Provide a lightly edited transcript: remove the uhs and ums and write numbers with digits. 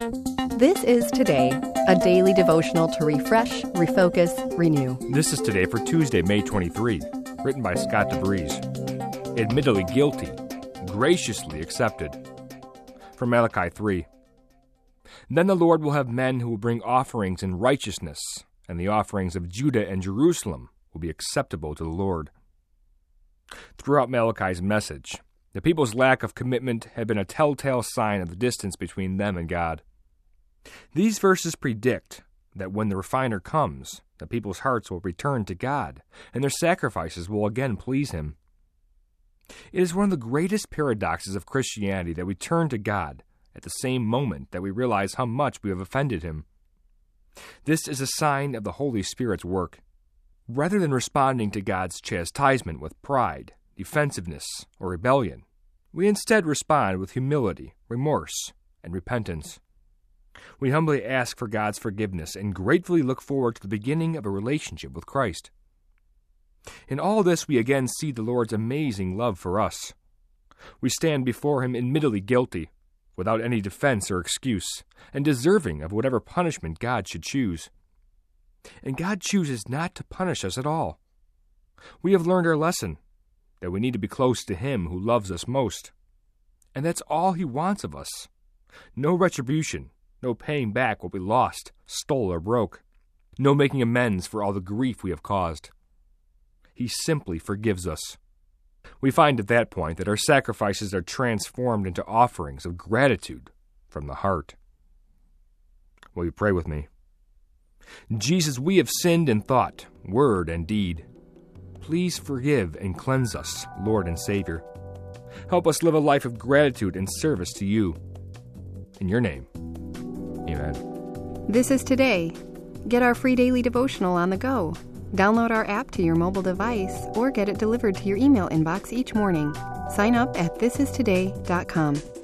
This is Today, a daily devotional to refresh, refocus, renew. This is Today for Tuesday, May 23, written by Scott DeVries. Admittedly guilty, graciously accepted. From Malachi 3. Then the Lord will have men who will bring offerings in righteousness, and the offerings of Judah and Jerusalem will be acceptable to the Lord. Throughout Malachi's message, the people's lack of commitment had been a telltale sign of the distance between them and God. These verses predict that when the refiner comes, the people's hearts will return to God, and their sacrifices will again please Him. It is one of the greatest paradoxes of Christianity that we turn to God at the same moment that we realize how much we have offended Him. This is a sign of the Holy Spirit's work. Rather than responding to God's chastisement with pride, defensiveness, or rebellion, we instead respond with humility, remorse, and repentance. We humbly ask for God's forgiveness and gratefully look forward to the beginning of a relationship with Christ. In all this, we again see the Lord's amazing love for us. We stand before Him admittedly guilty, without any defense or excuse, and deserving of whatever punishment God should choose. And God chooses not to punish us at all. We have learned our lesson, that we need to be close to Him who loves us most. And that's all He wants of us. No retribution, no paying back what we lost, stole, or broke. No making amends for all the grief we have caused. He simply forgives us. We find at that point that our sacrifices are transformed into offerings of gratitude from the heart. Will you pray with me? Jesus, we have sinned in thought, word, and deed. Please forgive and cleanse us, Lord and Savior. Help us live a life of gratitude and service to You. In Your name, amen. This is Today. Get our free daily devotional on the go. Download our app to your mobile device or get it delivered to your email inbox each morning. Sign up at thisistoday.com.